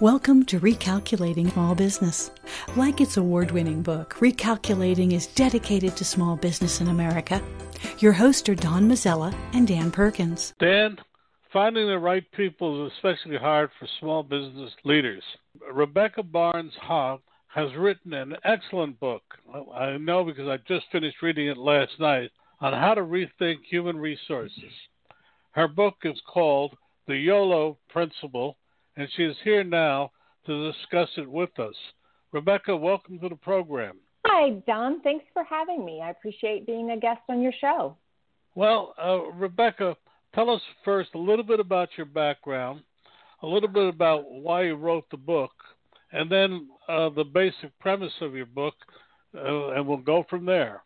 Welcome to Recalculating Small Business. Like its award-winning book, Recalculating is dedicated to small business in America. Your hosts are Don Mazzella and Dan Perkins. Dan, finding the right people is especially hard for small business leaders. Rebecca Barnes-Hogg has written an excellent book. I know because I just finished reading it last night on how to rethink human resources. Her book is called The YOLO Principle, and she is here now to discuss it with us. Rebecca, welcome to the program. Hi, Don. Thanks for having me. I appreciate being a guest on your show. Well, Rebecca, tell us first a little bit about your background, a little bit about why you wrote the book, and then the basic premise of your book, and we'll go from there.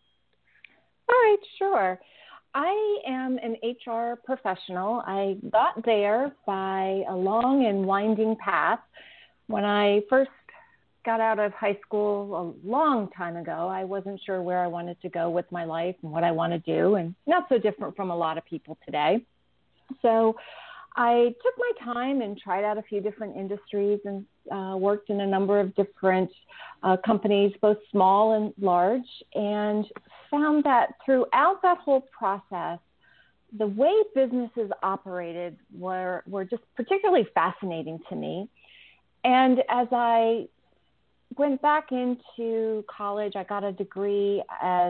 All right, sure. I am an HR professional. I got there by a long and winding path. When I first got out of high school a long time ago, I wasn't sure where I wanted to go with my life and what I want to do, and not so different from a lot of people today. So I took my time and tried out a few different industries and worked in a number of different companies, both small and large, and found that throughout that whole process, the way businesses operated were just particularly fascinating to me. And as I went back into college, I got a degree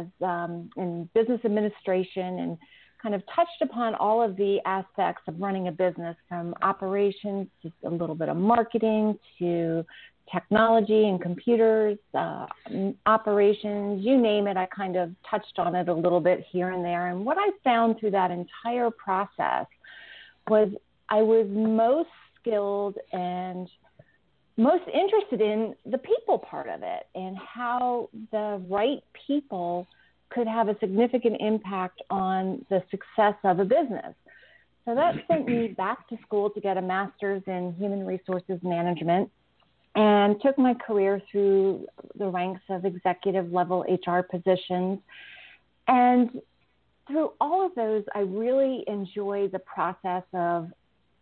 in business administration and kind of touched upon all of the aspects of running a business, from operations to a little bit of marketing to technology and computers, operations, you name it. I kind of touched on it a little bit here and there. And what I found through that entire process was I was most skilled and most interested in the people part of it and how the right people could have a significant impact on the success of a business. So that sent me back to school to get a master's in human resources management and took my career through the ranks of executive level HR positions. And through all of those, I really enjoy the process of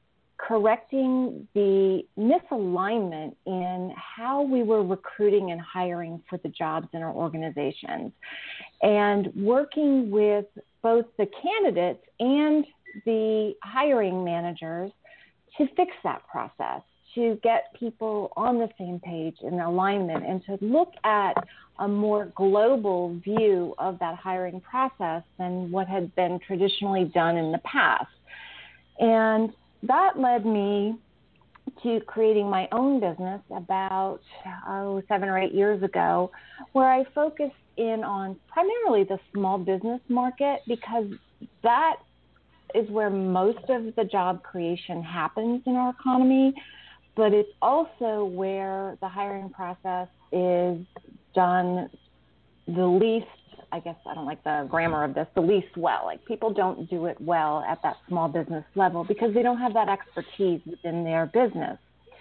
correcting the misalignment in how we were recruiting and hiring for the jobs in our organizations, and working with both the candidates and the hiring managers to fix that process, to get people on the same page in alignment, and to look at a more global view of that hiring process than what had been traditionally done in the past. And that led me to creating my own business about 7 or 8 years ago, where I focused in on primarily the small business market, because that is where most of the job creation happens in our economy, but it's also where the hiring process is done the least, I guess I don't like the grammar of this, the least well. Like, people don't do it well at that small business level because they don't have that expertise within their business.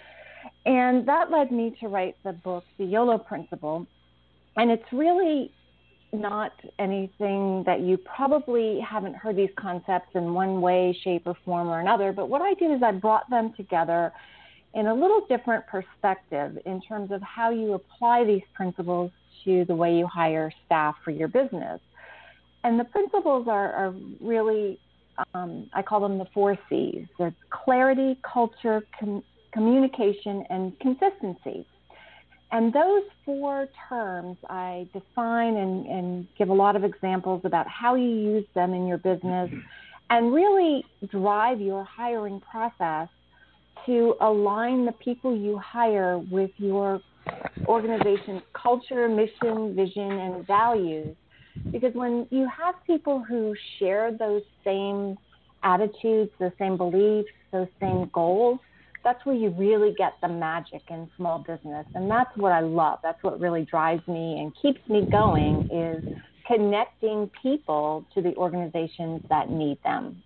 And that led me to write the book, The YOLO Principle. And it's really not anything that you probably haven't heard these concepts in one way, shape, or form or another. But what I did is I brought them together in a little different perspective in terms of how you apply these principles to the way you hire staff for your business. And the principles are really, I call them the 4 C's. They're clarity, culture, communication, and consistency. And those 4 terms I define and give a lot of examples about how you use them in your business and really drive your hiring process to align the people you hire with your organization's culture, mission, vision, and values. Because when you have people who share those same attitudes, those same beliefs, those same goals, that's where you really get the magic in small business. And that's what I love. That's what really drives me and keeps me going, is connecting people to the organizations that need them.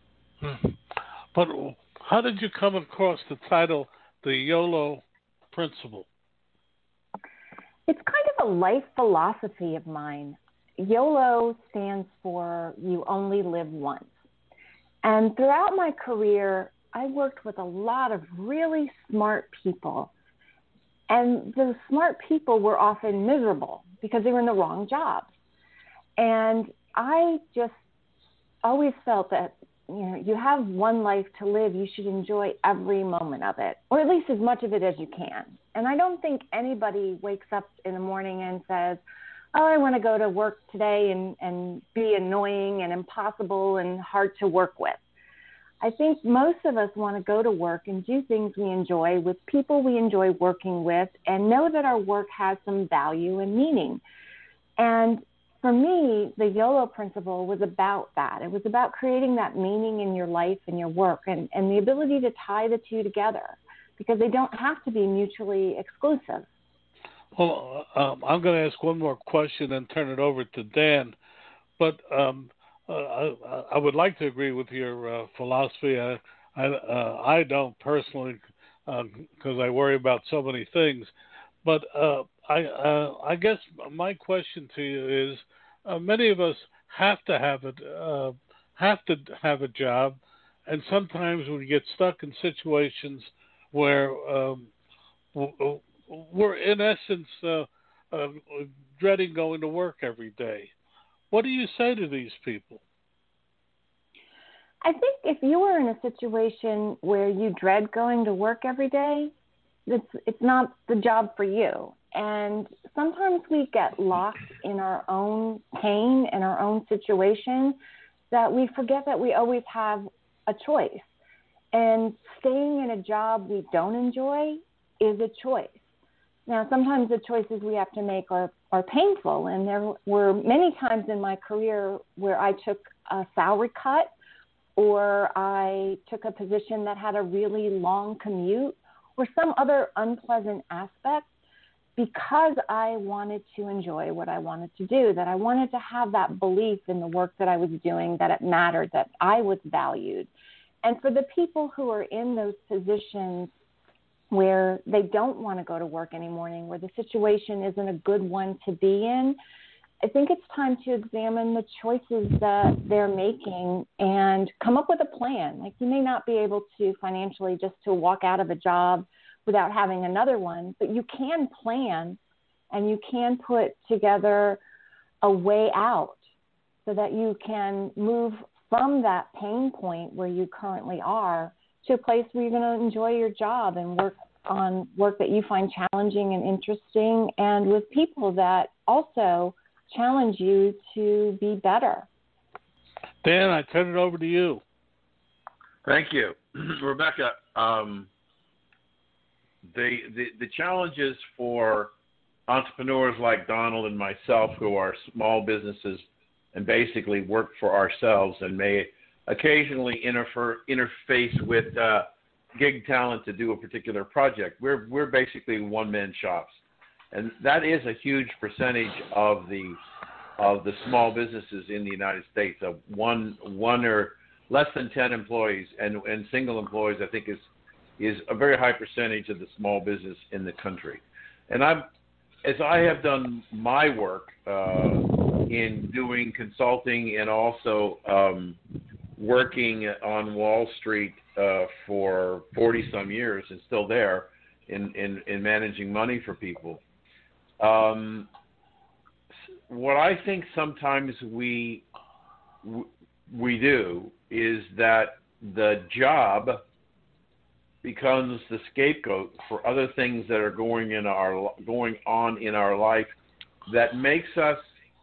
But how did you come across the title, The YOLO Principle? It's kind of a life philosophy of mine. YOLO stands for you only live once. And throughout my career, I worked with a lot of really smart people. And those smart people were often miserable because they were in the wrong jobs. And I just always felt that, you have one life to live. You should enjoy every moment of it, or at least as much of it as you can. And I don't think anybody wakes up in the morning and says, oh, I want to go to work today and be annoying and impossible and hard to work with. I think most of us want to go to work and do things we enjoy with people we enjoy working with and know that our work has some value and meaning. And for me, the YOLO principle was about that. It was about creating that meaning in your life and your work and the ability to tie the two together because they don't have to be mutually exclusive. Well, I'm going to ask one more question and turn it over to Dan. But I would like to agree with your philosophy. I don't personally because I worry about so many things. But I guess my question to you is, many of us have to have a job, and sometimes we get stuck in situations where we're in essence dreading going to work every day. What do you say to these people? I think if you are in a situation where you dread going to work every day, it's not the job for you. And sometimes we get locked in our own pain and our own situation that we forget that we always have a choice. And staying in a job we don't enjoy is a choice. Now, sometimes the choices we have to make are painful. And there were many times in my career where I took a salary cut or I took a position that had a really long commute or some other unpleasant aspect because I wanted to enjoy what I wanted to do, that I wanted to have that belief in the work that I was doing, that it mattered, that I was valued. And for the people who are in those positions where they don't want to go to work any morning, where the situation isn't a good one to be in, I think it's time to examine the choices that they're making and come up with a plan. Like, you may not be able to financially just to walk out of a job without having another one, but you can plan and you can put together a way out so that you can move from that pain point where you currently are to a place where you're going to enjoy your job and work on work that you find challenging and interesting and with people that also challenge you to be better. Dan, I turn it over to you. Thank you. Rebecca, the challenges for entrepreneurs like Donald and myself who are small businesses and basically work for ourselves and may occasionally interface with gig talent to do a particular project. We're basically one-man shops. And that is a huge percentage of the small businesses in the United States. Of one or less than 10 employees and single employees, I think is a very high percentage of the small business in the country. And as I have done my work in doing consulting and also working on Wall Street for 40 some years and still there in managing money for people. What I think sometimes we do is that the job becomes the scapegoat for other things that are going on in our life that makes us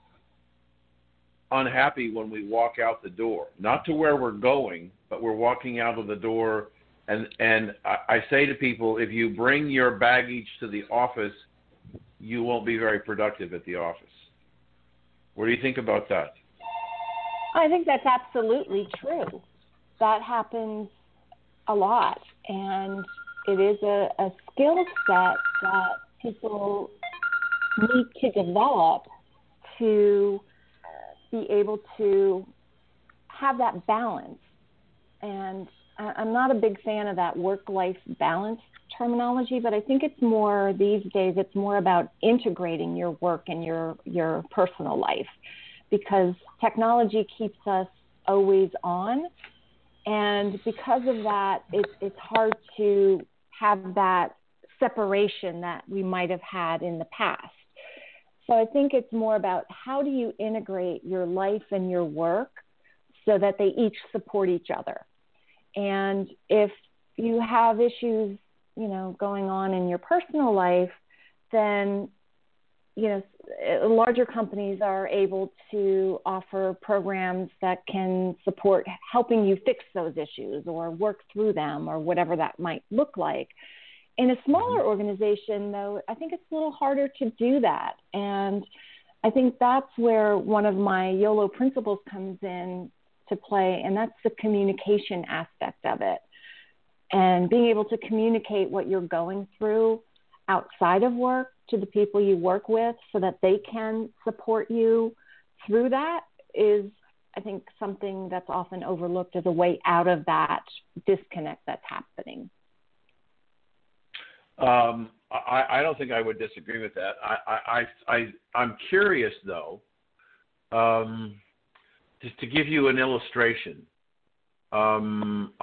unhappy when we walk out the door. Not to where we're going, but we're walking out of the door. And I say to people, if you bring your baggage to the office, you won't be very productive at the office. What do you think about that? I think that's absolutely true. That happens a lot. And it is a skill set that people need to develop to be able to have that balance. And I'm not a big fan of that work-life balance terminology, but I think it's more these days, it's more about integrating your work and your personal life, because technology keeps us always on. And because of that, it's hard to have that separation that we might have had in the past. So I think it's more about how do you integrate your life and your work so that they each support each other. And if you have issues, going on in your personal life, then, larger companies are able to offer programs that can support helping you fix those issues or work through them or whatever that might look like. In a smaller organization, though, I think it's a little harder to do that. And I think that's where one of my YOLO principles comes in to play, and that's the communication aspect of it. And being able to communicate what you're going through outside of work to the people you work with so that they can support you through that is, I think, something that's often overlooked as a way out of that disconnect that's happening. I don't think I would disagree with that. I'm curious, though, just to give you an illustration. I'm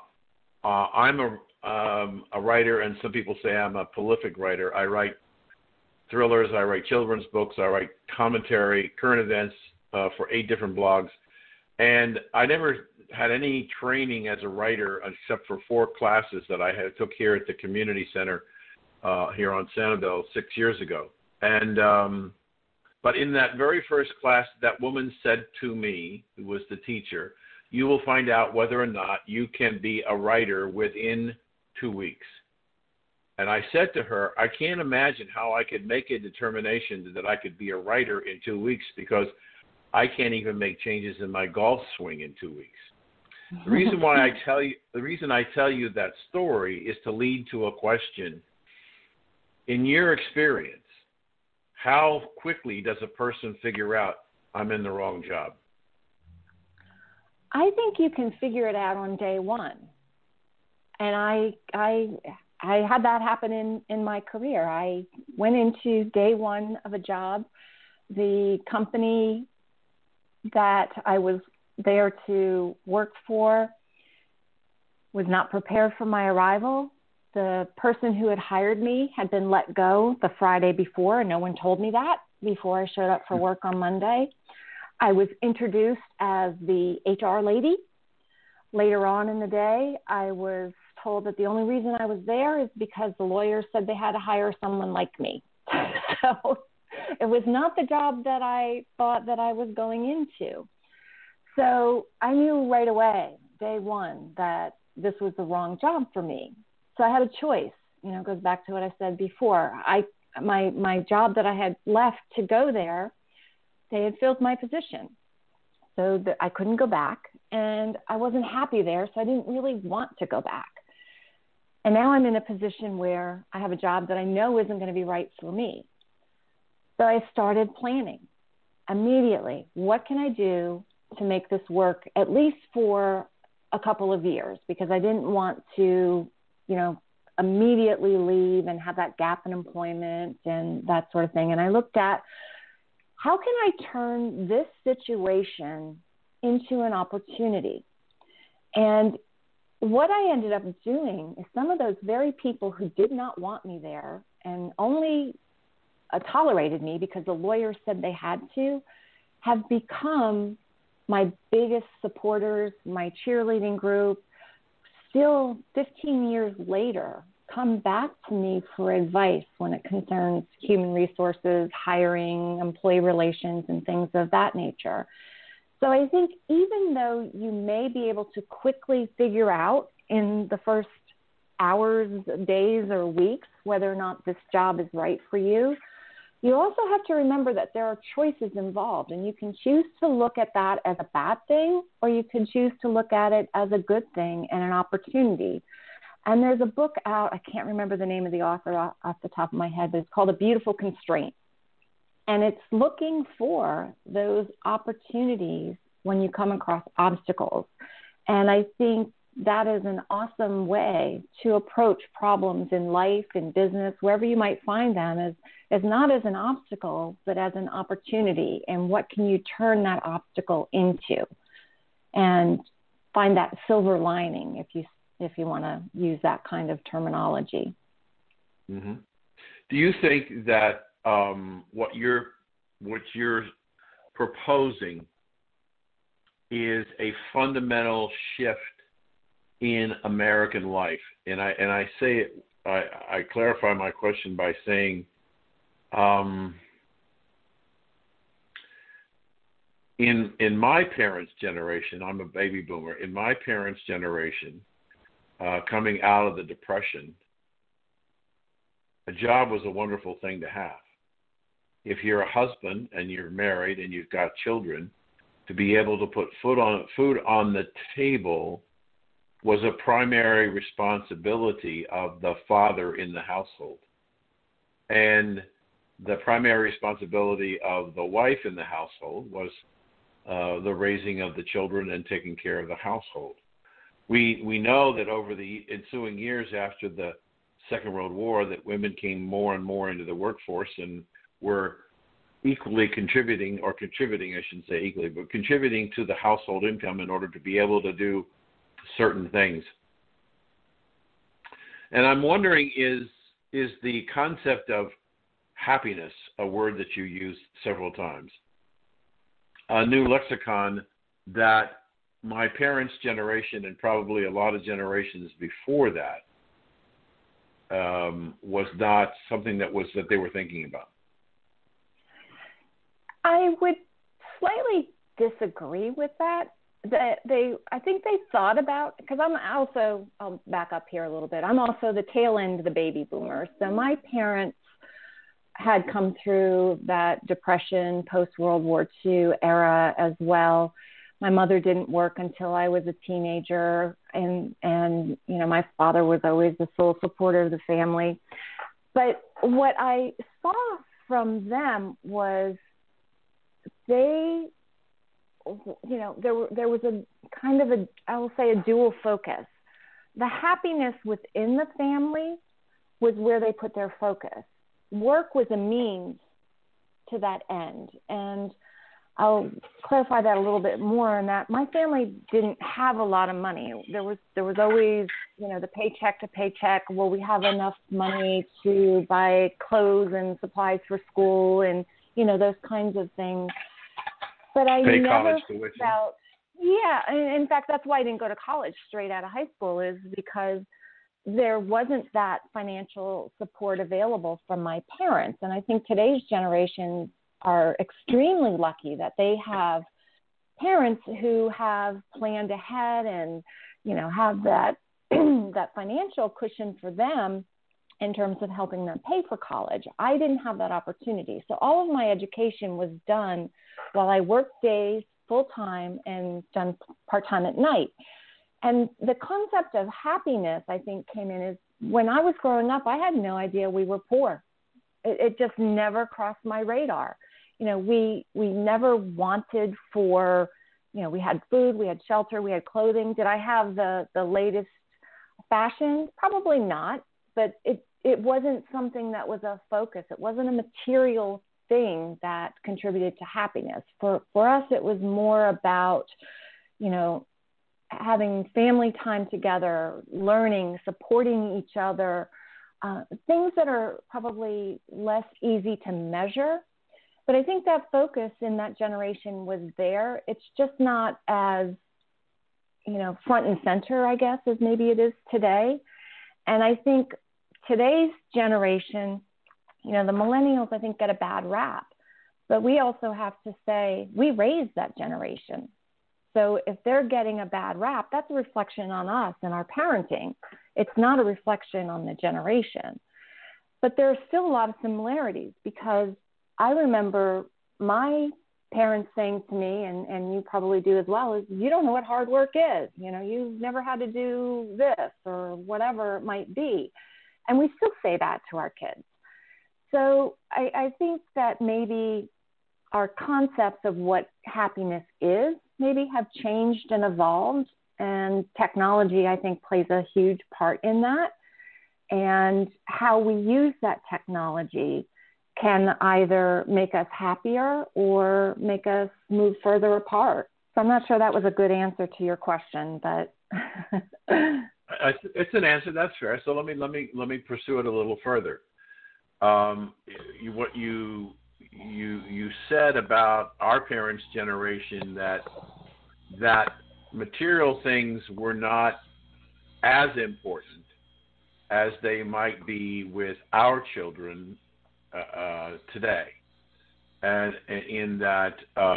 a writer, and some people say I'm a prolific writer. I write thrillers, I write children's books, I write commentary, current events for 8 different blogs. And I never had any training as a writer except for 4 classes that I took here at the community center here on Sanibel 6 years ago. And but in that very first class, that woman said to me, who was the teacher, "You will find out whether or not you can be a writer within 2 weeks." And I said to her, I can't imagine how I could make a determination that I could be a writer in 2 weeks, because I can't even make changes in my golf swing in 2 weeks. The reason I tell you that story is to lead to a question. In your experience, how quickly does a person figure out I'm in the wrong job? I think you can figure it out on day one. And I had that happen in my career. I went into day one of a job. The company that I was there to work for was not prepared for my arrival. The person who had hired me had been let go the Friday before, and no one told me that before I showed up for work on Monday. I was introduced as the HR lady. Later on in the day, I was told that the only reason I was there is because the lawyers said they had to hire someone like me. So it was not the job that I thought that I was going into. So I knew right away, day one, that this was the wrong job for me. So I had a choice. It goes back to what I said before. My job that I had left to go there, they had filled my position. So that I couldn't go back, and I wasn't happy there, so I didn't really want to go back. And now I'm in a position where I have a job that I know isn't going to be right for me. So I started planning immediately. What can I do to make this work at least for a couple of years? Because I didn't want to, immediately leave and have that gap in employment and that sort of thing. And I looked at, how can I turn this situation into an opportunity? And what I ended up doing is some of those very people who did not want me there and only tolerated me because the lawyers said they had to, have become my biggest supporters, my cheerleading group. Still 15 years later, come back to me for advice when it concerns human resources, hiring, employee relations, and things of that nature. So I think even though you may be able to quickly figure out in the first hours, days, or weeks whether or not this job is right for you, you also have to remember that there are choices involved, and you can choose to look at that as a bad thing, or you can choose to look at it as a good thing and an opportunity. And there's a book out, I can't remember the name of the author off the top of my head, but it's called A Beautiful Constraint. And it's looking for those opportunities when you come across obstacles. And I think that is an awesome way to approach problems in life, in business, wherever you might find them, as not as an obstacle, but as an opportunity. And what can you turn that obstacle into? And find that silver lining, if you want to use that kind of terminology. Mm-hmm. Do you think that what you're proposing is a fundamental shift in American life? And I say it, I clarify my question by saying, in my parents' generation, I'm a baby boomer. In my parents' generation, coming out of the Depression, a job was a wonderful thing to have. If you're a husband and you're married and you've got children, to be able to put food on the table was a primary responsibility of the father in the household. And the primary responsibility of the wife in the household was the raising of the children and taking care of the household. We know that over the ensuing years after the Second World War, that women came more and more into the workforce and were equally contributing, I shouldn't say equally, but contributing to the household income in order to be able to do certain things. And I'm wondering, is the concept of happiness, a word that you used several times, a new lexicon that my parents' generation and probably a lot of generations before that was not something that they were thinking about? I would slightly disagree with that. I think they thought about, because I'll back up here a little bit. I'm also the tail end of the baby boomers. So my parents had come through that Depression, post-World War II era as well. My mother didn't work until I was a teenager, and my father was always the sole supporter of the family. But what I saw from them was there was a kind of I will say a dual focus. The happiness within the family was where they put their focus. Work was a means to that end. And I'll clarify that a little bit more in that my family didn't have a lot of money. There was always, the paycheck to paycheck. Will we have enough money to buy clothes and supplies for school and, those kinds of things. But I pay never college tuition. felt, yeah. In fact, that's why I didn't go to college straight out of high school, is because there wasn't that financial support available from my parents. And I think today's generation are extremely lucky that they have parents who have planned ahead and, have that that financial cushion for them in terms of helping them pay for college. I didn't have that opportunity. So all of my education was done while I worked days full-time and done part-time at night. And the concept of happiness, I think, came in is when I was growing up, I had no idea we were poor. It just never crossed my radar. We never wanted for, we had food, we had shelter, we had clothing. Did I have the latest fashion? Probably not, but it wasn't something that was a focus. It wasn't a material thing that contributed to happiness. For us, it was more about, having family time together, learning, supporting each other, things that are probably less easy to measure. But I think that focus in that generation was there. It's just not as, front and center, I guess, as maybe it is today. And I think today's generation, the millennials, I think, get a bad rap. But we also have to say we raised that generation. So if they're getting a bad rap, that's a reflection on us and our parenting. It's not a reflection on the generation. But there are still a lot of similarities, because I remember my parents saying to me, and you probably do as well, is you don't know what hard work is. You've never had to do this or whatever it might be. And we still say that to our kids. So I think that maybe our concepts of what happiness is maybe have changed and evolved. And technology, I think, plays a huge part in that. And how we use that technology can either make us happier or make us move further apart. So I'm not sure that was a good answer to your question, but it's an answer. That's fair. So let me pursue it a little further. What you said about our parents' generation that material things were not as important as they might be with our children today, and in that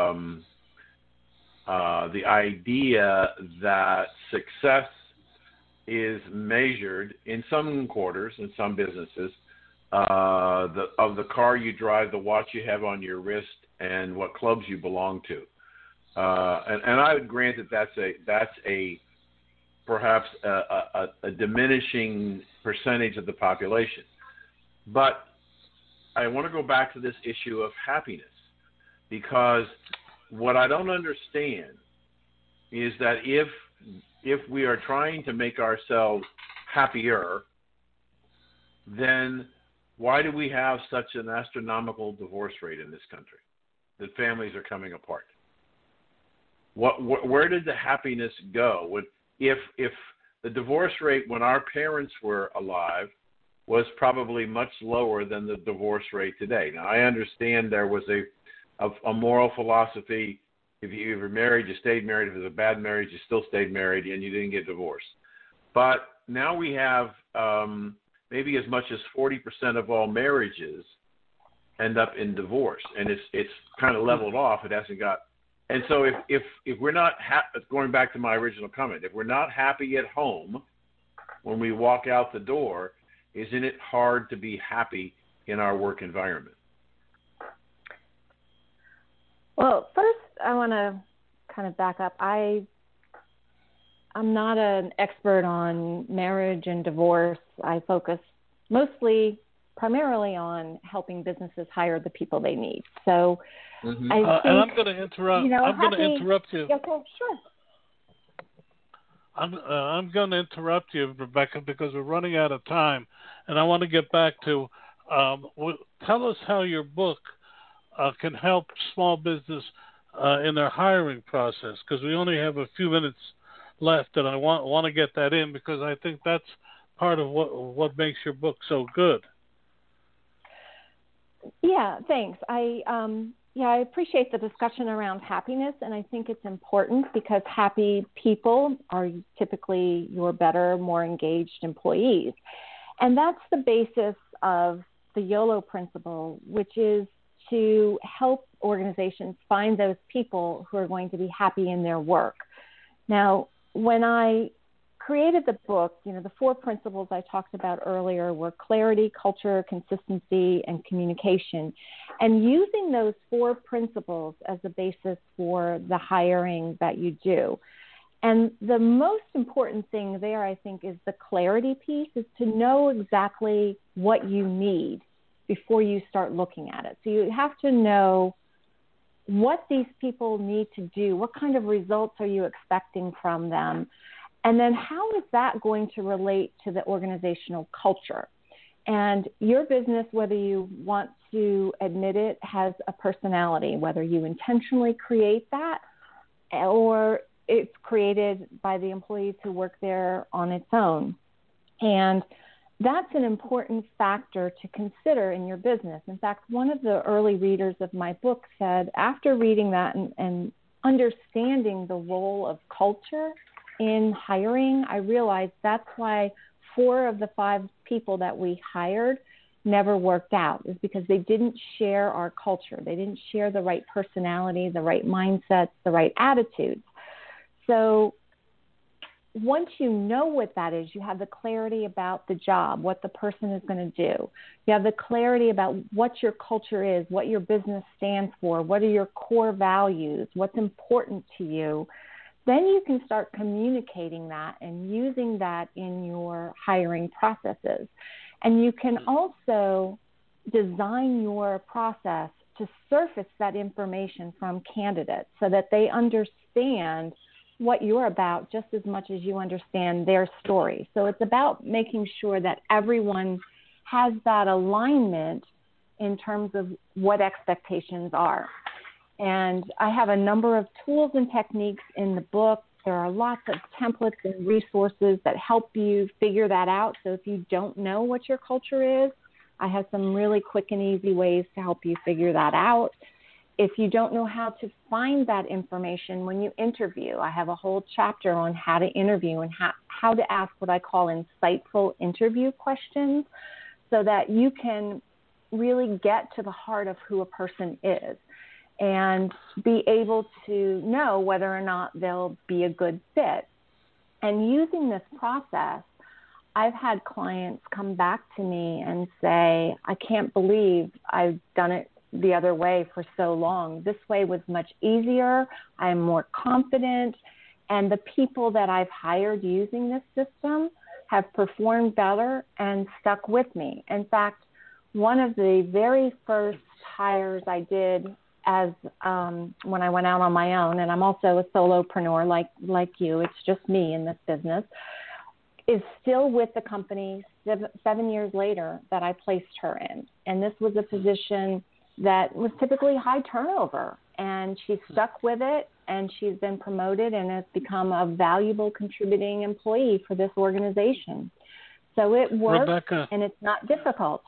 the idea that success is measured in some quarters, in some businesses, of the car you drive, the watch you have on your wrist, and what clubs you belong to. And I would grant that that's perhaps a diminishing percentage of the population. But I want to go back to this issue of happiness, because what I don't understand is that if we are trying to make ourselves happier, then why do we have such an astronomical divorce rate in this country? That families are coming apart. Where did the happiness go? If the divorce rate when our parents were alive was probably much lower than the divorce rate today. Now, I understand there was a moral philosophy. If you were married, you stayed married. If it was a bad marriage, you still stayed married, and you didn't get divorced. But now we have maybe as much as 40% of all marriages end up in divorce, and it's kind of leveled off. It hasn't got. And so if we're not going back to my original comment, if we're not happy at home when we walk out the door, isn't it hard to be happy in our work environment? Well, first I want to kind of back up. I'm not an expert on marriage and divorce. I focus primarily on helping businesses hire the people they need. So Mm-hmm. I think, and I'm going to interrupt. I'm going to interrupt you. Okay, sure. I'm going to interrupt you, Rebecca, because we're running out of time, and I want to get back to tell us how your book can help small business in their hiring process, because we only have a few minutes left, and I want to get that in because I think that's part of what makes your book so good. Yeah, thanks. I appreciate the discussion around happiness, and I think it's important because happy people are typically your better, more engaged employees. And that's the basis of the YOLO principle, which is to help organizations find those people who are going to be happy in their work. Now, when I created the book, the 4 principles I talked about earlier were clarity, culture, consistency, and communication. And using those 4 principles as the basis for the hiring that you do. And the most important thing there, I think, is the clarity piece, is to know exactly what you need before you start looking at it. So you have to know what these people need to do, what kind of results are you expecting from them, and then how is that going to relate to the organizational culture? And your business, whether you want to admit it, has a personality, whether you intentionally create that or it's created by the employees who work there on its own. And that's an important factor to consider in your business. In fact, one of the early readers of my book said, after reading that and understanding the role of culture in hiring, I realized that's why 4 of the 5 people that we hired never worked out, is because they didn't share our culture. They didn't share the right personality, the right mindsets, the right attitudes. So once you know what that is, you have the clarity about the job, what the person is going to do. You have the clarity about what your culture is, what your business stands for, what are your core values, what's important to you. Then you can start communicating that and using that in your hiring processes. And you can also design your process to surface that information from candidates so that they understand what you're about just as much as you understand their story. So it's about making sure that everyone has that alignment in terms of what expectations are. And I have a number of tools and techniques in the book. There are lots of templates and resources that help you figure that out. So if you don't know what your culture is, I have some really quick and easy ways to help you figure that out. If you don't know how to find that information when you interview, I have a whole chapter on how to interview and how to ask what I call insightful interview questions so that you can really get to the heart of who a person is and be able to know whether or not they'll be a good fit. And using this process, I've had clients come back to me and say, I can't believe I've done it the other way for so long. This way was much easier. I'm more confident. And the people that I've hired using this system have performed better and stuck with me. In fact, one of the very first hires I did as when I went out on my own, and I'm also a solopreneur like you, it's just me in this business, is still with the company 7 years later that I placed her in. And this was a position that was typically high turnover, and she stuck with it, and she's been promoted and has become a valuable contributing employee for this organization. So it works, Rebecca, and it's not difficult.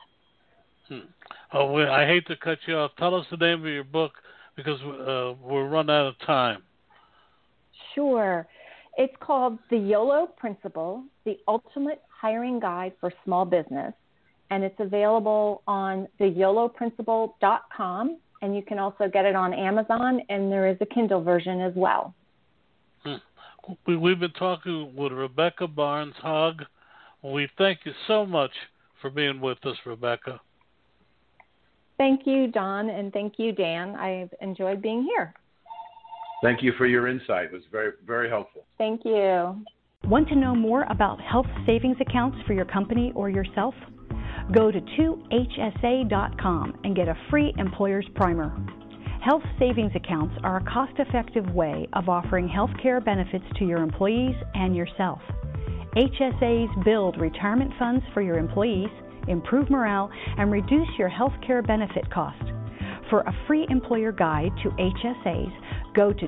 I hate to cut you off. Tell us the name of your book because we're run out of time. Sure. It's called The YOLO Principle, The Ultimate Hiring Guide for Small Business, and it's available on theyoloprinciple.com, and you can also get it on Amazon, and there is a Kindle version as well. We've been talking with Rebecca Barnes-Hogg. We thank you so much for being with us, Rebecca. Thank you, Don, and thank you, Dan. I've enjoyed being here. Thank you for your insight. It was very, very helpful. Thank you. Want to know more about health savings accounts for your company or yourself? Go to 2hsa.com and get a free employer's primer. Health savings accounts are a cost-effective way of offering health care benefits to your employees and yourself. HSAs build retirement funds for your employees, improve morale, and reduce your health care benefit cost. For a free employer guide to HSAs, go to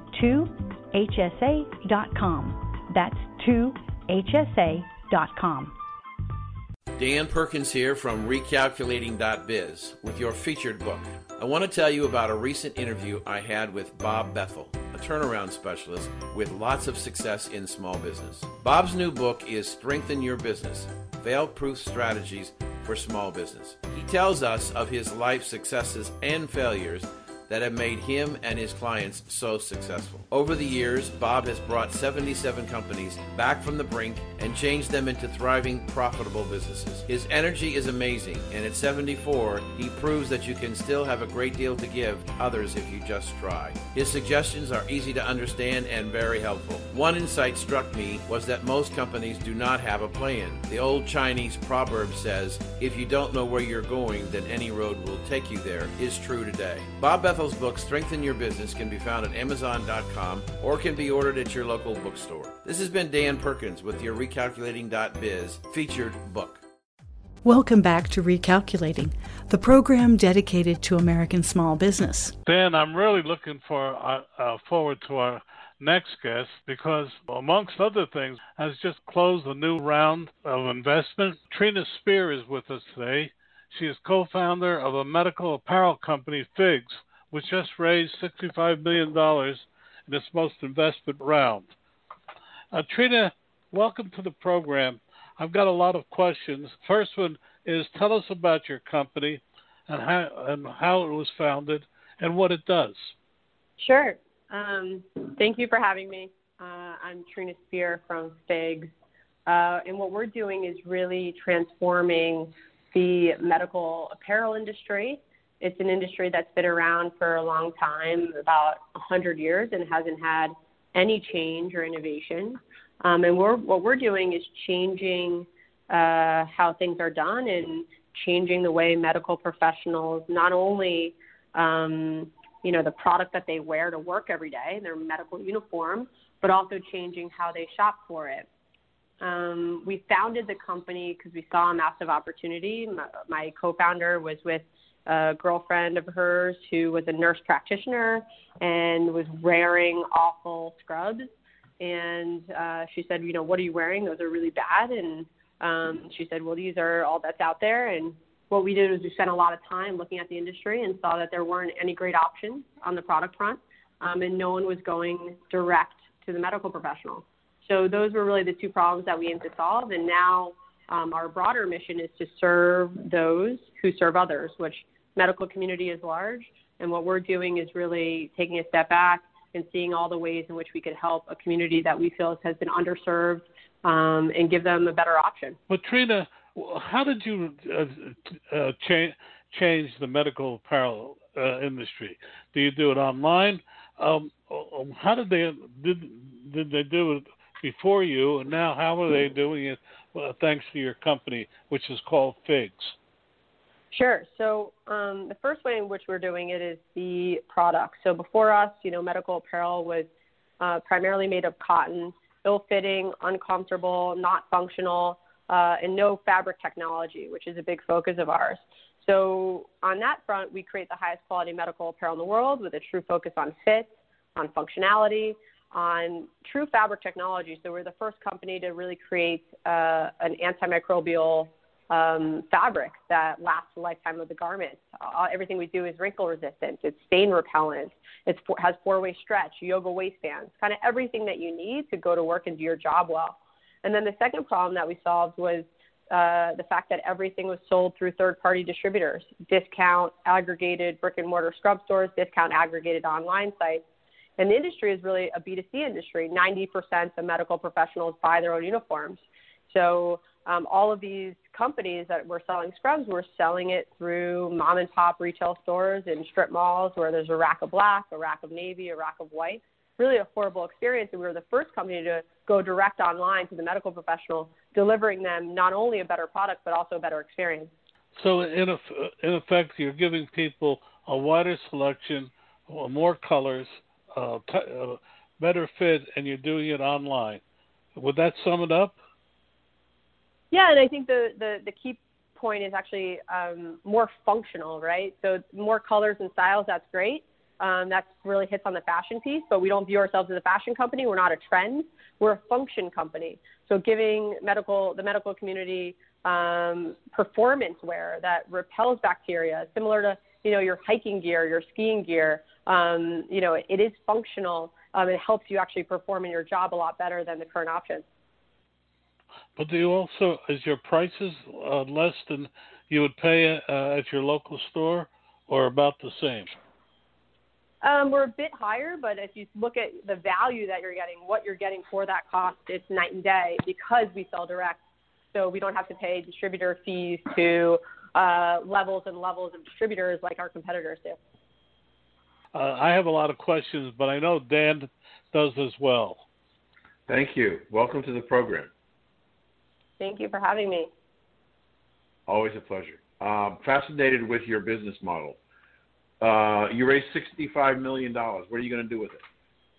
2hsa.com. That's 2hsa.com. Dan Perkins here from Recalculating.biz with your featured book. I want to tell you about a recent interview I had with Bob Bethel, a turnaround specialist with lots of success in small business. Bob's new book is Strengthen Your Business, Fail-Proof Strategies for Small Business. He tells us of his life successes and failures that have made him and his clients so successful. Over the years, Bob has brought 77 companies back from the brink and changed them into thriving, profitable businesses. His energy is amazing, and at 74, he proves that you can still have a great deal to give others if you just try. His suggestions are easy to understand and very helpful. One insight struck me was that most companies do not have a plan. The old Chinese proverb says, if you don't know where you're going, then any road will take you there, is true today. Bob Bethel's book, Strengthen Your Business, can be found at Amazon.com or can be ordered at your local bookstore. This has been Dan Perkins with your Recalculating.biz featured book. Welcome back to Recalculating, the program dedicated to American small business. Dan, I'm really looking forward to our next guest because, amongst other things, has just closed a new round of investment. Trina Spear is with us today. She is co-founder of a medical apparel company, Figs, which just raised $65 million in its most investment round. Trina, welcome to the program. I've got a lot of questions. First one is, tell us about your company and how it was founded and what it does. Sure. Thank you for having me. I'm Trina Spear from Figs. And what we're doing is really transforming the medical apparel industry. It's an industry that's been around for a long time, about 100 years, and hasn't had any change or innovation. And what we're doing is changing how things are done and changing the way medical professionals not only, the product that they wear to work every day, their medical uniform, but also changing how they shop for it. We founded the company because we saw a massive opportunity. My co-founder was with a girlfriend of hers who was a nurse practitioner and was wearing awful scrubs. And she said, what are you wearing? Those are really bad. And she said, well, these are all that's out there. And what we did was we spent a lot of time looking at the industry and saw that there weren't any great options on the product front, and no one was going direct to the medical professional. So those were really the two problems that we aimed to solve. And now our broader mission is to serve those who serve others, which medical community is large. And what we're doing is really taking a step back and seeing all the ways in which we could help a community that we feel has been underserved, and give them a better option. But Trina, how did you change the medical apparel industry? Do you do it online? How did they do it before you, and now how are they doing it? Thanks to your company, which is called FIGS. Sure. So the first way in which we're doing it is the product. So before us, medical apparel was primarily made of cotton, ill-fitting, uncomfortable, not functional, and no fabric technology, which is a big focus of ours. So on that front, we create the highest quality medical apparel in the world with a true focus on fit, on functionality, on true fabric technology. So we're the first company to really create an antimicrobial fabric that lasts the lifetime of the garment. Everything we do is wrinkle resistant. It's stain repellent. It has four-way stretch, yoga waistbands, kind of everything that you need to go to work and do your job well. And then the second problem that we solved was the fact that everything was sold through third-party distributors, discount aggregated brick-and-mortar scrub stores, discount aggregated online sites. And the industry is really a B2C industry. 90% of medical professionals buy their own uniforms. So all of these companies that were selling scrubs were selling it through mom-and-pop retail stores and strip malls where there's a rack of black, a rack of navy, a rack of white. Really a horrible experience, and we were the first company to go direct online to the medical professional, delivering them not only a better product but also a better experience. So in effect, you're giving people a wider selection, more colors, better fit, and you're doing it online. Would that sum it up? Yeah, and I think the key point is actually more functional, right? So more colors and styles, that's great. That really hits on the fashion piece, but we don't view ourselves as a fashion company. We're not a trend. We're a function company. So giving the medical community performance wear that repels bacteria, similar to your hiking gear, your skiing gear. It is functional. It helps you actually perform in your job a lot better than the current options. But do you also, is your prices less than you would pay at your local store, or about the same? We're a bit higher, but if you look at the value that you're getting, what you're getting for that cost, it's night and day because we sell direct. So we don't have to pay distributor fees to levels and levels of distributors like our competitors do. I have a lot of questions, but I know Dan does as well. Thank you. Welcome to the program. Thank you for having me. Always a pleasure. Fascinated with your business model. You raised $65 million. What are you going to do with it?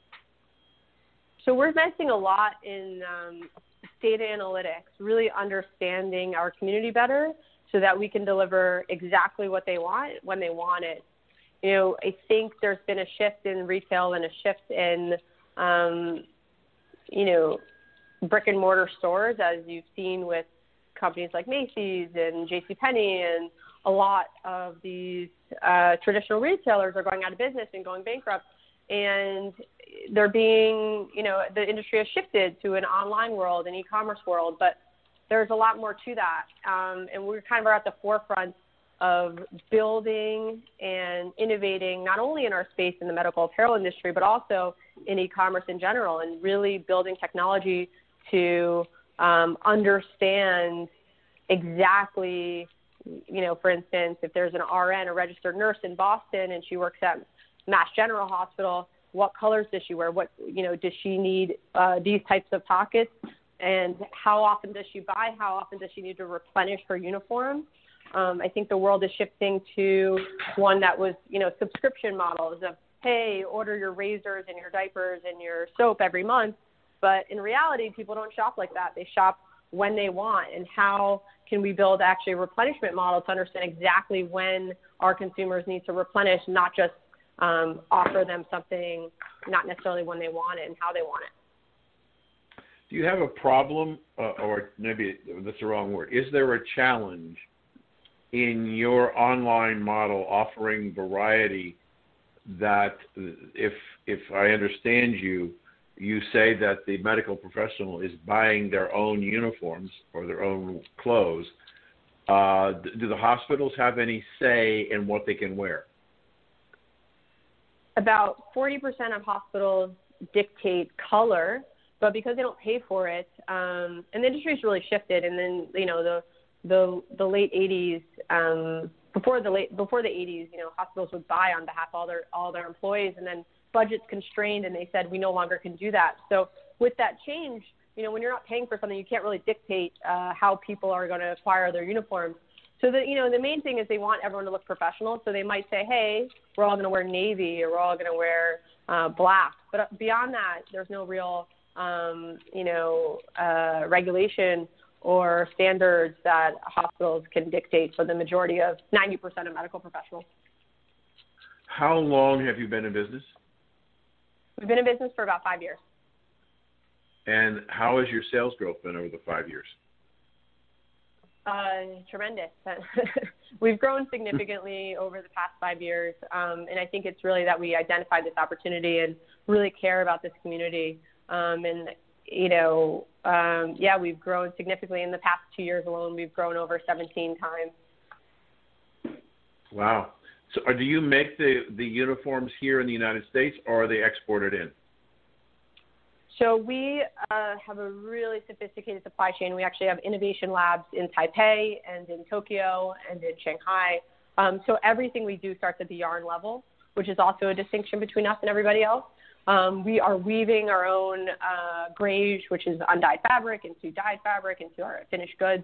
So we're investing a lot in data analytics, really understanding our community better so that we can deliver exactly what they want when they want it. I think there's been a shift in retail and a shift in, brick and mortar stores, as you've seen with companies like Macy's and JCPenney, and a lot of these traditional retailers are going out of business and going bankrupt. And they're being, the industry has shifted to an online world, an e-commerce world, but there's a lot more to that. And we're kind of at the forefront of building and innovating not only in our space in the medical apparel industry, but also in e-commerce in general, and really building technology to understand exactly, for instance, if there's an RN, a registered nurse in Boston, and she works at Mass General Hospital, what colors does she wear? What, does she need these types of pockets? And how often does she buy? How often does she need to replenish her uniform? I think the world is shifting to one that was, subscription models of, hey, order your razors and your diapers and your soap every month. But in reality, people don't shop like that. They shop when they want. And how can we build actually a replenishment model to understand exactly when our consumers need to replenish, not just offer them something not necessarily when they want it and how they want it. Do you have a problem, or maybe that's the wrong word, is there a challenge in your online model offering variety that, if I understand you, you say that the medical professional is buying their own uniforms or their own clothes. Do the hospitals have any say in what they can wear? About 40% of hospitals dictate color, but because they don't pay for it, and the industry's really shifted. And then, the late 80s, before the 80s, hospitals would buy on behalf of all their employees, and then budgets constrained, and they said we no longer can do that. So with that change, when you're not paying for something, you can't really dictate how people are going to acquire their uniforms. So the main thing is they want everyone to look professional. So they might say, hey, we're all going to wear navy, or we're all going to wear black. But beyond that, there's no real regulation or standards that hospitals can dictate for the majority of 90% of medical professionals. How long have you been in business? We've been in business for about 5 years. And how has your sales growth been over the 5 years? Tremendous. We've grown significantly over the past 5 years, and I think it's really that we identified this opportunity and really care about this community. We've grown significantly in the past 2 years alone. We've grown over 17 times. Wow. So do you make the uniforms here in the United States, or are they exported in? So we have a really sophisticated supply chain. We actually have innovation labs in Taipei and in Tokyo and in Shanghai. So everything we do starts at the yarn level, which is also a distinction between us and everybody else. We are weaving our own greige, which is undyed fabric, into dyed fabric, into our finished goods.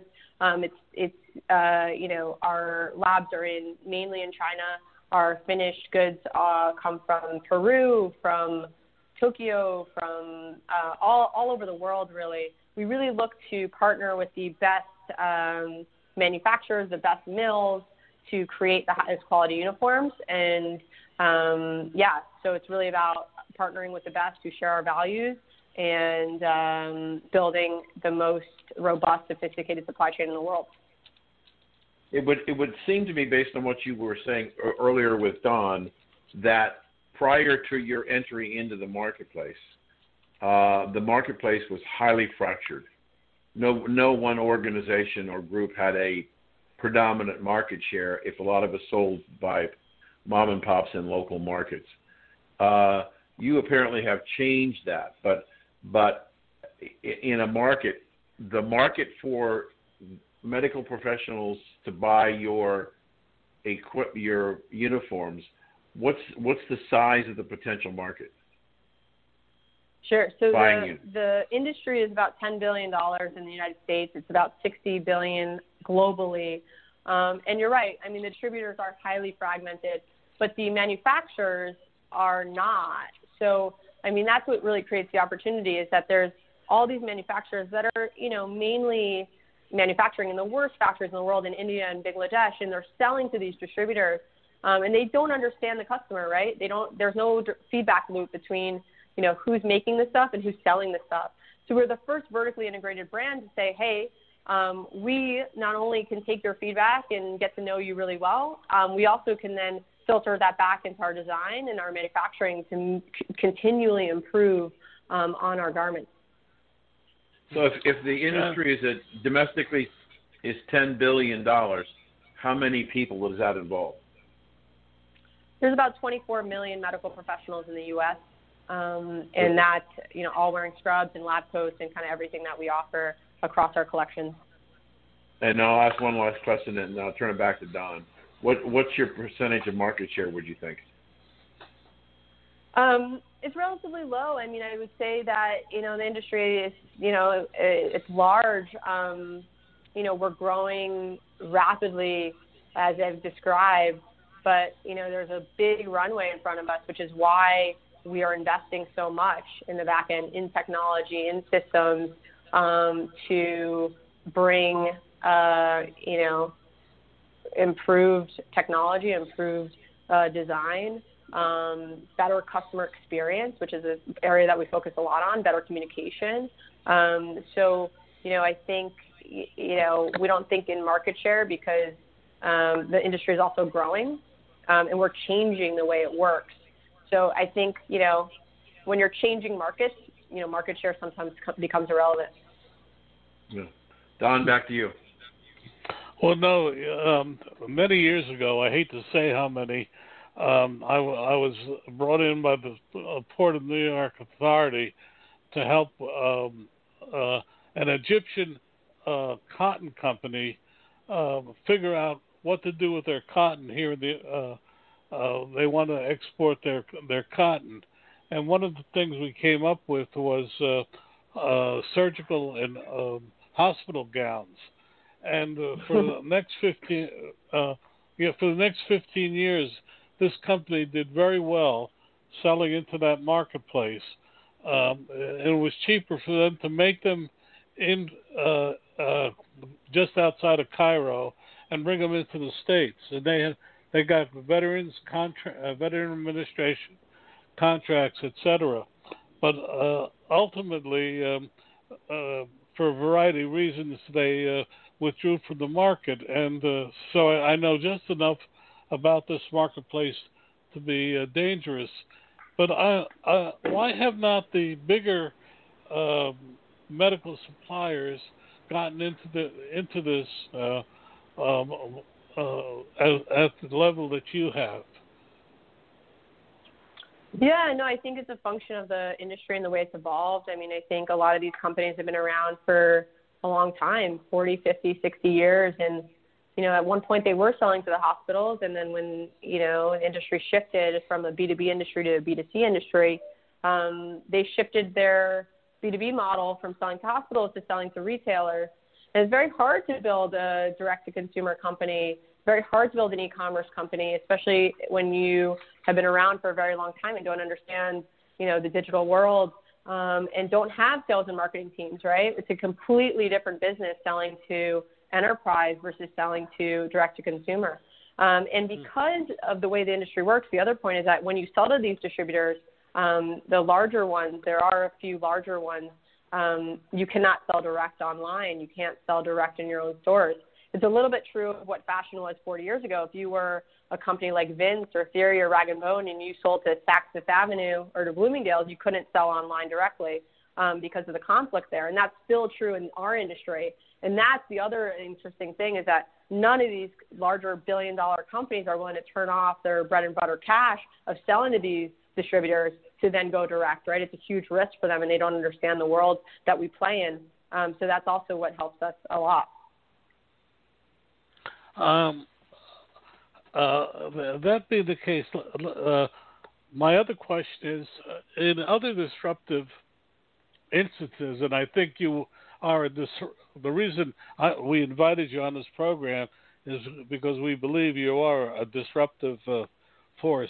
Our labs are mainly in China. Our finished goods come from Peru, from Tokyo, from all over the world, really. We really look to partner with the best manufacturers, the best mills, to create the highest quality uniforms. And, so it's really about partnering with the best who share our values and building the most robust, sophisticated supply chain in the world. It would seem to me, based on what you were saying earlier with Dawn, that prior to your entry into the marketplace was highly fractured. No one organization or group had a predominant market share if a lot of us sold by mom and pops in local markets. You apparently have changed that, but in a market, the market for medical professionals to buy your uniforms, what's the size of the potential market? Sure. So the industry is about $10 billion in the United States. It's about $60 billion globally. And you're right. I mean, the distributors are highly fragmented, but the manufacturers are not. So, I mean, that's what really creates the opportunity, is that there's all these manufacturers that are, mainly manufacturing in the worst factories in the world in India and Bangladesh, and they're selling to these distributors, and they don't understand the customer, right? There's no feedback loop between, who's making the stuff and who's selling the stuff. So we're the first vertically integrated brand to say, hey, we not only can take your feedback and get to know you really well, we also can then filter that back into our design and our manufacturing to continually improve on our garments. So if the industry is domestically is $10 billion, how many people does that involve? There's about 24 million medical professionals in the U.S., and that, all wearing scrubs and lab coats and kind of everything that we offer across our collections. And I'll ask one last question, and I'll turn it back to Dawn. What's your percentage of market share, would you think? It's relatively low. I mean, I would say that, the industry is, it's large. We're growing rapidly, as I've described, but, there's a big runway in front of us, which is why we are investing so much in the back end, in technology, in systems, to bring improved technology, improved design, better customer experience, which is an area that we focus a lot on, better communication. I think, we don't think in market share because the industry is also growing, and we're changing the way it works. So I think, when you're changing markets, market share sometimes becomes irrelevant. Yeah. Don, back to you. Well, no, many years ago, I hate to say how many, I was brought in by the Port of New York Authority to help an Egyptian cotton company figure out what to do with their cotton here in they want to export their cotton. And one of the things we came up with was surgical and hospital gowns. And for the next 15 years, this company did very well selling into that marketplace. It was cheaper for them to make them in just outside of Cairo and bring them into the States. And they got veteran administration contracts, etc. But ultimately, for a variety of reasons, they withdrew from the market. And so I know just enough about this marketplace to be dangerous. But why have not the bigger medical suppliers gotten into this at the level that you have? Yeah, no, I think it's a function of the industry and the way it's evolved. I mean, I think a lot of these companies have been around for a long time, 40, 50, 60 years. And, at one point they were selling to the hospitals. And then when, the industry shifted from a B2B industry to a B2C industry, they shifted their B2B model from selling to hospitals to selling to retailers. And it's very hard to build a direct-to-consumer company, very hard to build an e-commerce company, especially when you have been around for a very long time and don't understand, the digital world, and don't have sales and marketing teams, right? It's a completely different business selling to enterprise versus selling to direct-to-consumer. And because of the way the industry works, the other point is that when you sell to these distributors, the larger ones, there are a few larger ones, you cannot sell direct online. You can't sell direct in your own stores. It's a little bit true of what fashion was 40 years ago. If you were a company like Vince or Theory or Rag & Bone and you sold to Saks Fifth Avenue or to Bloomingdale's, you couldn't sell online directly because of the conflict there. And that's still true in our industry. And that's the other interesting thing is that none of these larger billion-dollar companies are willing to turn off their bread and butter cash of selling to these distributors to then go direct, right? It's a huge risk for them, and they don't understand the world that we play in. So that's also what helps us a lot. That being the case, my other question is, in other disruptive instances, and I think you are the reason we invited you on this program is because we believe you are a disruptive force.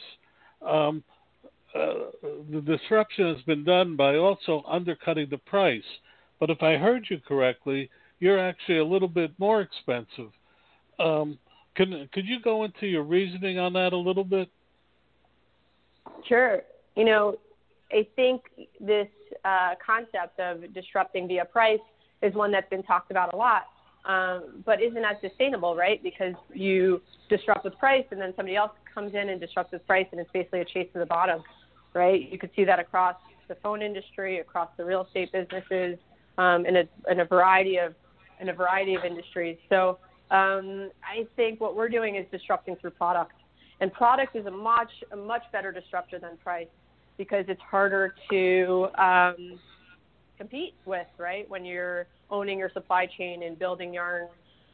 The disruption has been done by also undercutting the price. But if I heard you correctly, you're actually a little bit more expensive. Could you go into your reasoning on that a little bit? Sure. I think this concept of disrupting via price is one that's been talked about a lot, but isn't as sustainable, right? Because you disrupt with price and then somebody else comes in and disrupts with price, and it's basically a chase to the bottom, right? You could see that across the phone industry, across the real estate businesses, in a variety of industries. So I think what we're doing is disrupting through product, and product is a much better disruptor than price because it's harder to compete with, right? When you're owning your supply chain and building yarn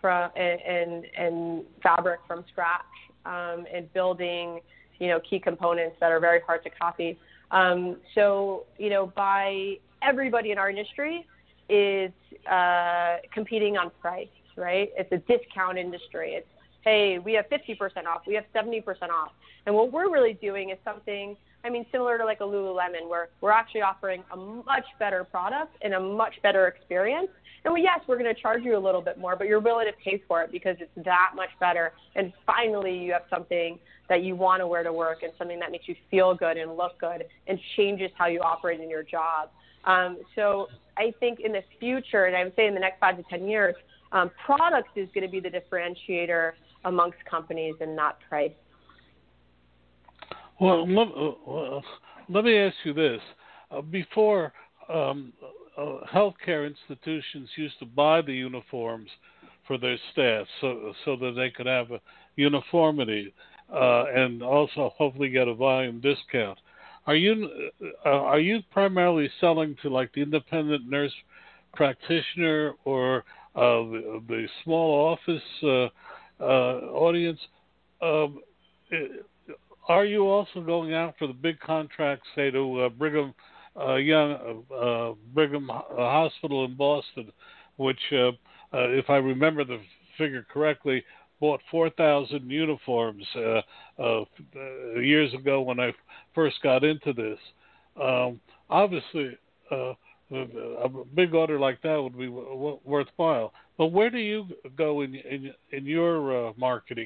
and fabric from scratch, and building, key components that are very hard to copy. So, by everybody in our industry is competing on price, right? It's a discount industry. It's hey, we have 50% off, we have 70% off. And what we're really doing is something, similar to like a Lululemon, where we're actually offering a much better product and a much better experience. And yes, we're going to charge you a little bit more, but you're willing to pay for it because it's that much better. And finally, you have something that you want to wear to work and something that makes you feel good and look good and changes how you operate in your job. So I think in the future, and I would say in the next 5 to 10 years, products is going to be the differentiator amongst companies and not price. Well, let me ask you this. Before, healthcare institutions used to buy the uniforms for their staff so that they could have a uniformity and also hopefully get a volume discount. Are you primarily selling to like the independent nurse practitioner or the small office audience? Are you also going out for the big contracts, say to Brigham Hospital in Boston, which, if I remember the figure correctly, bought 4,000 uniforms years ago when I first got into this? Obviously, a big order like that would be worthwhile. But where do you go in your marketing?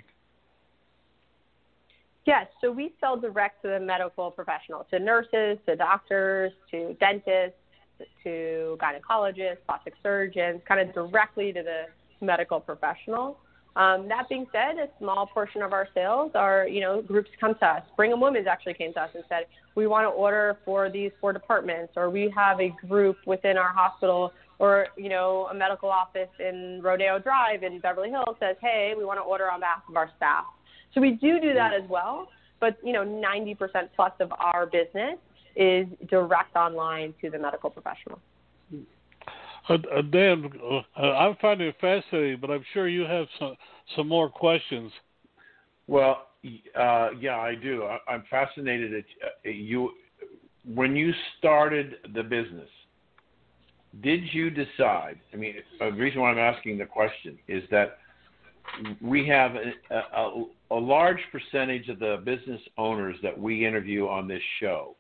Yes, so we sell direct to the medical professional, to nurses, to doctors, to dentists, to gynecologists, plastic surgeons, kind of directly to the medical professional. That being said, a small portion of our sales are, groups come to us. Brigham Women's actually came to us and said, we want to order for these 4 departments, or we have a group within our hospital, or, a medical office in Rodeo Drive in Beverly Hills says, hey, we want to order on behalf of our staff. So we do that as well, but 90% plus of our business is direct online to the medical professional. Dan, I'm finding it fascinating, but I'm sure you have some more questions. Well, yeah, I do. I'm fascinated at you. When you started the business, did you decide? The reason why I'm asking the question is that we have a large percentage of the business owners that we interview on this show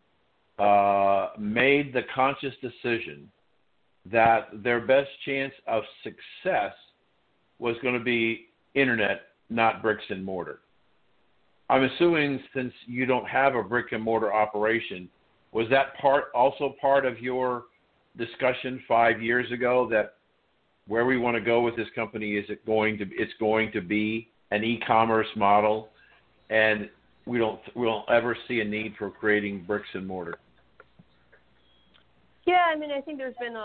made the conscious decision that their best chance of success was going to be internet, not bricks and mortar. I'm assuming since you don't have a brick and mortar operation, was that also part of your discussion 5 years ago that where we want to go with this company is it's going to be an e-commerce model, and we don't ever see a need for creating bricks and mortar? Yeah, I think there's been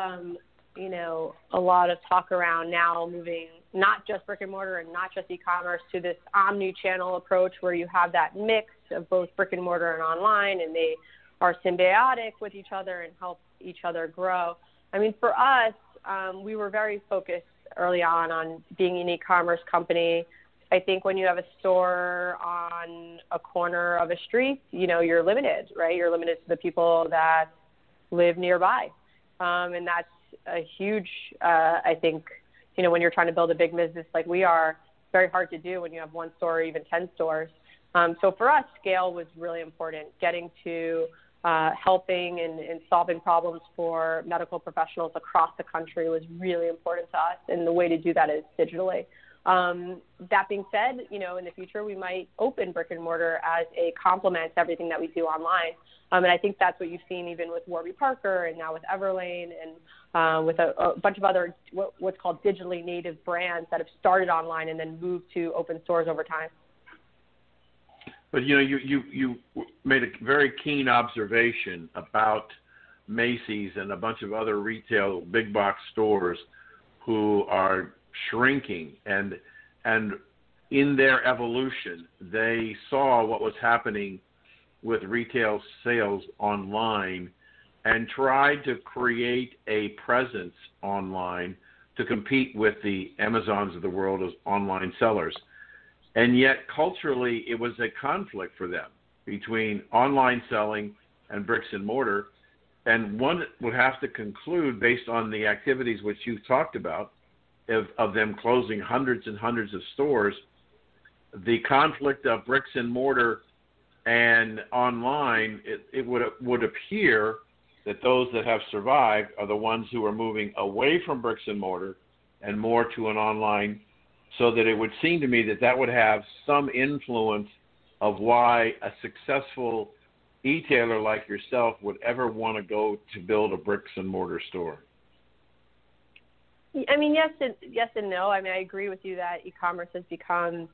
a lot of talk around now moving not just brick and mortar and not just e-commerce to this omni-channel approach where you have that mix of both brick and mortar and online, and they are symbiotic with each other and help each other grow. For us, we were very focused early on being an e-commerce company. I think when you have a store on a corner of a street, you're limited, right? You're limited to the people that live nearby. And that's a huge, I think, when you're trying to build a big business like we are, very hard to do when you have 1 store or even 10 stores. So for us, scale was really important. Getting to helping and solving problems for medical professionals across the country was really important to us, and the way to do that is digitally. That being said, in the future we might open brick and mortar as a complement to everything that we do online. And I think that's what you've seen even with Warby Parker and now with Everlane and with a bunch of other what's called digitally native brands that have started online and then moved to open stores over time. But you made a very keen observation about Macy's and a bunch of other retail big box stores who are shrinking, and in their evolution they saw what was happening with retail sales online and tried to create a presence online to compete with the Amazons of the world as online sellers. And yet, culturally, it was a conflict for them between online selling and bricks and mortar. And one would have to conclude, based on the activities which you've talked about, of them closing hundreds and hundreds of stores, the conflict of bricks and mortar and online, it would appear that those that have survived are the ones who are moving away from bricks and mortar and more to an online, so that it would seem to me that that would have some influence of why a successful e-tailer like yourself would ever want to go to build a bricks and mortar store. I mean, yes and no. I mean, I agree with you that e-commerce has become,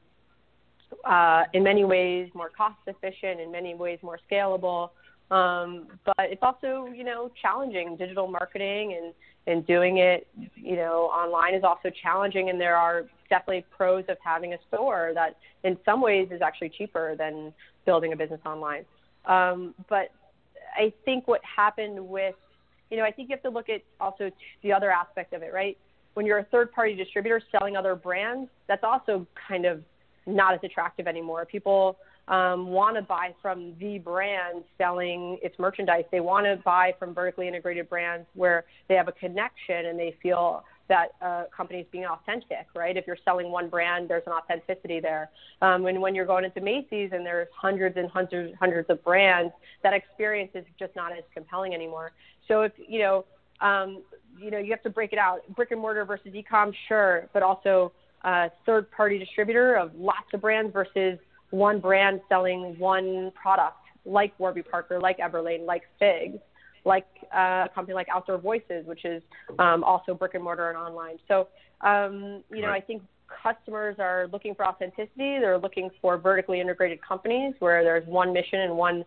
in many ways, more cost efficient, in many ways more scalable. But it's also, challenging. Digital marketing and doing it, online is also challenging. And there are definitely pros of having a store that in some ways is actually cheaper than building a business online. But I think what happened with, I think you have to look at also the other aspect of it, right? When you're a third-party distributor selling other brands, that's also kind of not as attractive anymore. People want to buy from the brand selling its merchandise. They want to buy from vertically integrated brands where they have a connection and they feel that company is being authentic, right? If you're selling one brand, there's an authenticity there. And when you're going into Macy's and there's hundreds and hundreds of brands, that experience is just not as compelling anymore. So if, you have to break it out. Brick and mortar versus e-com, sure, but also third-party distributor of lots of brands versus one brand selling one product, like Warby Parker, like Everlane, like Figs, like a company like Outdoor Voices, which is also brick and mortar and online. So, right. I think customers are looking for authenticity. They're looking for vertically integrated companies where there's one mission and one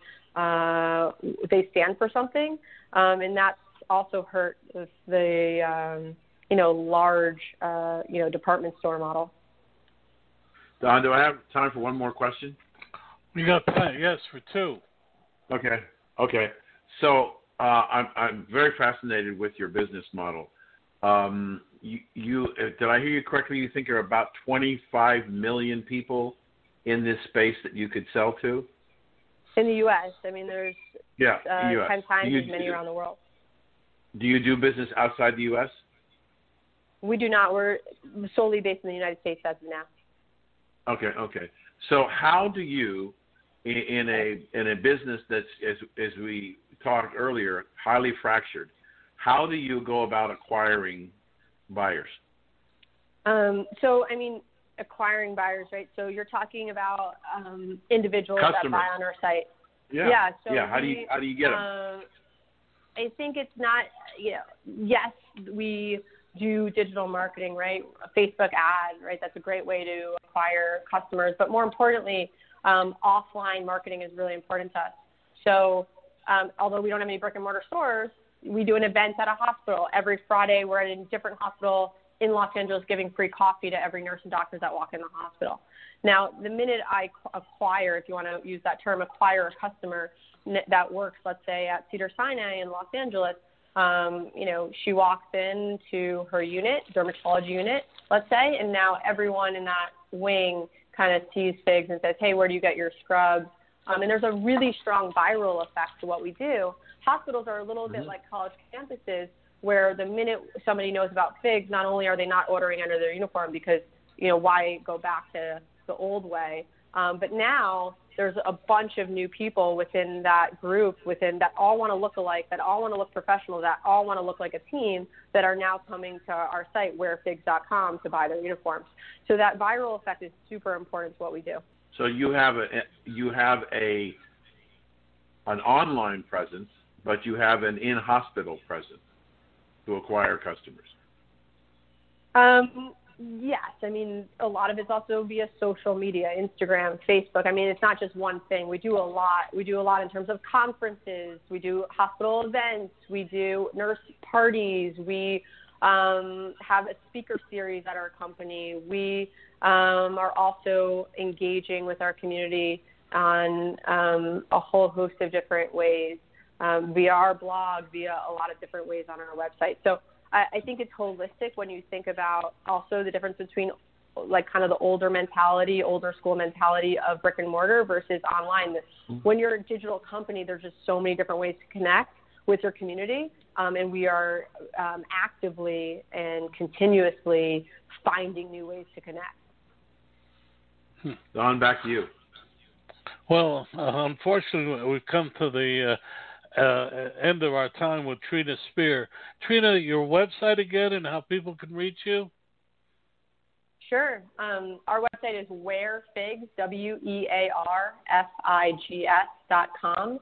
they stand for something, and that's also hurt with the large department store model. Don, do I have time for one more question? You got time, yes, for two. Okay. So I'm very fascinated with your business model. You did I hear you correctly? You think there are about 25 million people in this space that you could sell to? In the U.S. I mean, there's 10 times as many around the world. Do you do business outside the U.S.? We do not. We're solely based in the United States as of now. Okay. So how do you, in a business that's, as we talked earlier, highly fractured, how do you go about acquiring buyers? Acquiring buyers, right? So you're talking about individuals Customers that buy on our site. Yeah. So how do you get them? I think it's not. Yes, we do digital marketing, right? A Facebook ad, right? That's a great way to acquire customers. But more importantly, offline marketing is really important to us. So although we don't have any brick and mortar stores, we do an event at a hospital. Every Friday, we're at a different hospital in Los Angeles giving free coffee to every nurse and doctor that walk in the hospital. Now, the minute I acquire, if you want to use that term, acquire a customer that works, let's say, at Cedars-Sinai in Los Angeles, she walks into her unit, dermatology unit, let's say, and now everyone in that wing kind of sees Figs and says, hey, where do you get your scrubs? And there's a really strong viral effect to what we do. Hospitals are a little bit like college campuses where the minute somebody knows about Figs, not only are they not ordering under their uniform because, why go back to the old way, but now there's a bunch of new people within that group, that all want to look alike, that all want to look professional, that all want to look like a team, that are now coming to our site, wearfigs.com, to buy their uniforms. So that viral effect is super important to what we do. So you have an online presence, but you have an in-hospital presence to acquire customers. Yes. I mean, a lot of it's also via social media, Instagram, Facebook. I mean, it's not just one thing. We do a lot. We do a lot in terms of conferences. We do hospital events. We do nurse parties. We have a speaker series at our company. We are also engaging with our community on a whole host of different ways, via our blog, via a lot of different ways on our website. So I think it's holistic when you think about also the difference between like kind of the older school mentality of brick and mortar versus online. When you're a digital company, there's just so many different ways to connect. with your community. And we are actively and continuously finding new ways to connect. Don, back to you. Well, unfortunately, we've come to the end of our time with Trina Spear. Trina, your website again and how people can reach you? Sure. Our website is wearfigs, wearfigs.com.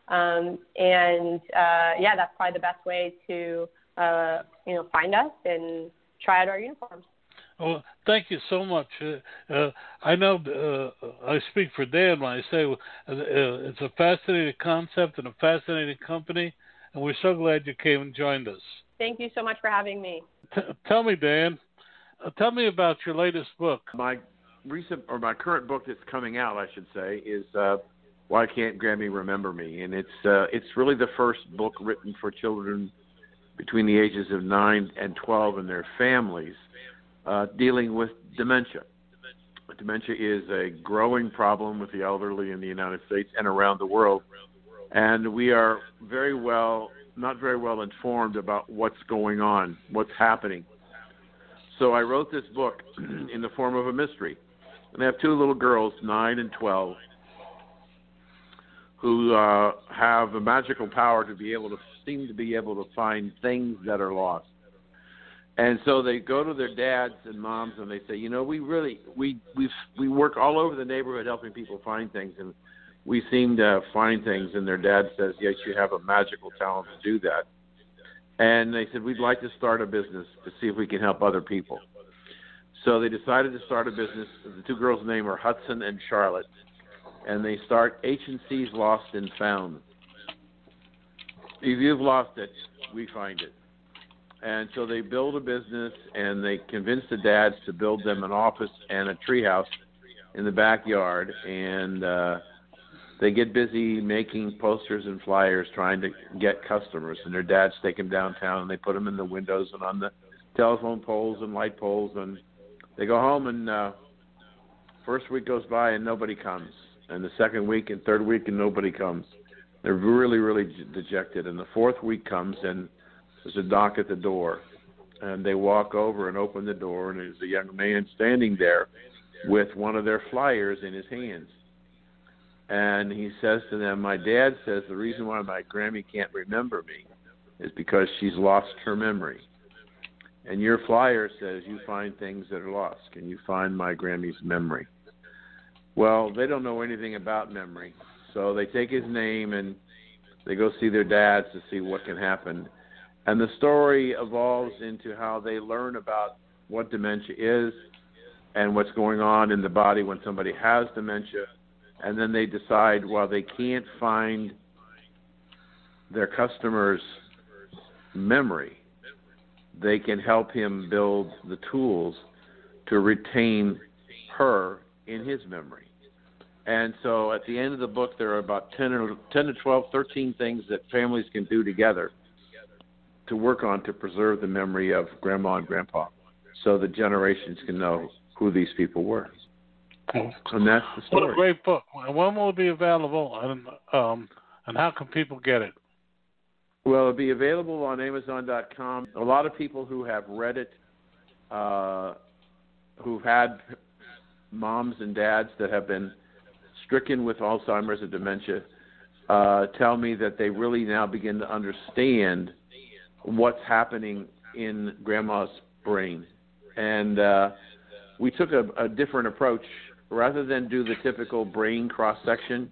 That's probably the best way to, find us and try out our uniforms. Well, thank you so much. I know I speak for Dan when I say it's a fascinating concept and a fascinating company, and we're so glad you came and joined us. Thank you so much for having me. Tell me, Dan, tell me about your latest book. My current book that's coming out, I should say, is Why Can't Grammy Remember Me? And it's really the first book written for children between the ages of 9 and 12 and their families, dealing with dementia. Dementia is a growing problem with the elderly in the United States and around the world, and we are not very well informed about what's going on, what's happening. So I wrote this book in the form of a mystery. And I have two little girls, 9 and 12, who have a magical power to seem to be able to find things that are lost. And so they go to their dads and moms and they say, we work all over the neighborhood helping people find things, and we seem to find things. And their dad says, yes, you have a magical talent to do that. And they said, we'd like to start a business to see if we can help other people. So they decided to start a business. The two girls' names are Hudson and Charlotte, and they start H&C's Lost and Found. If you've lost it, we find it. And so they build a business, and they convince the dads to build them an office and a treehouse in the backyard. And they get busy making posters and flyers trying to get customers. And their dads take them downtown, and they put them in the windows and on the telephone poles and light poles. And they go home, and first week goes by, and nobody comes. And the second week and third week, and nobody comes. They're really, really dejected. And the fourth week comes, and there's a knock at the door, and they walk over and open the door, and there's a young man standing there with one of their flyers in his hands. And he says to them, my dad says the reason why my Grammy can't remember me is because she's lost her memory. And your flyer says you find things that are lost. Can you find my Grammy's memory? Well, they don't know anything about memory, so they take his name and they go see their dads to see what can happen. And the story evolves into how they learn about what dementia is and what's going on in the body when somebody has dementia. And then they decide, while they can't find their customer's memory, they can help him build the tools to retain her in his memory. And so at the end of the book, there are about 10 to 12, 13 things that families can do together to work on to preserve the memory of Grandma and Grandpa, so the generations can know who these people were. And that's the story. What a great book. When will it be available, and how can people get it? Well, it'll be available on Amazon.com. A lot of people who have read it, who've had moms and dads that have been stricken with Alzheimer's and dementia, tell me that they really now begin to understand what's happening in Grandma's brain. And we took a different approach. Rather than do the typical brain cross-section,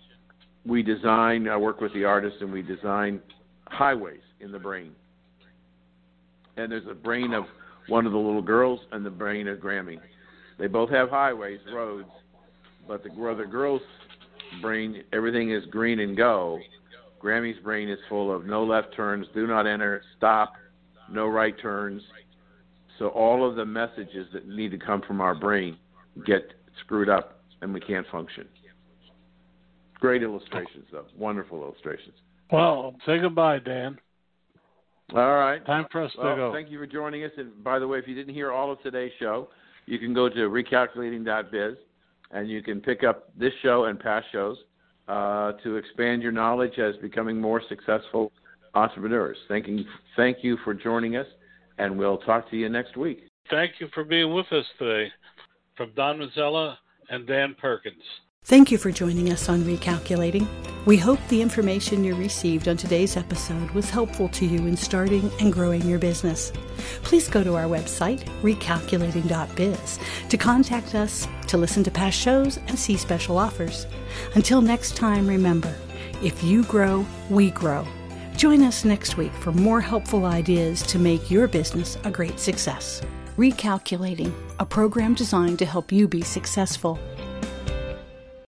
I work with the artists, and we design highways in the brain. And there's a brain of one of the little girls and the brain of Grammy. They both have highways, roads, but the girl's brain, everything is green and go. Grammy's brain is full of no left turns, do not enter, stop, no right turns. So all of the messages that need to come from our brain get screwed up, and we can't function. Great illustrations, though. Wonderful illustrations. Well, say goodbye, Dan. All right. Time for us to go. Thank you for joining us. And by the way, if you didn't hear all of today's show, you can go to recalculating.biz, and you can pick up this show and past shows to expand your knowledge as becoming more successful entrepreneurs. Thank you for joining us, and we'll talk to you next week. Thank you for being with us today. From Don Mazzella and Dan Perkins. Thank you for joining us on Recalculating. We hope the information you received on today's episode was helpful to you in starting and growing your business. Please go to our website, recalculating.biz, to contact us, to listen to past shows, and see special offers. Until next time, remember, if you grow, we grow. Join us next week for more helpful ideas to make your business a great success. Recalculating, a program designed to help you be successful.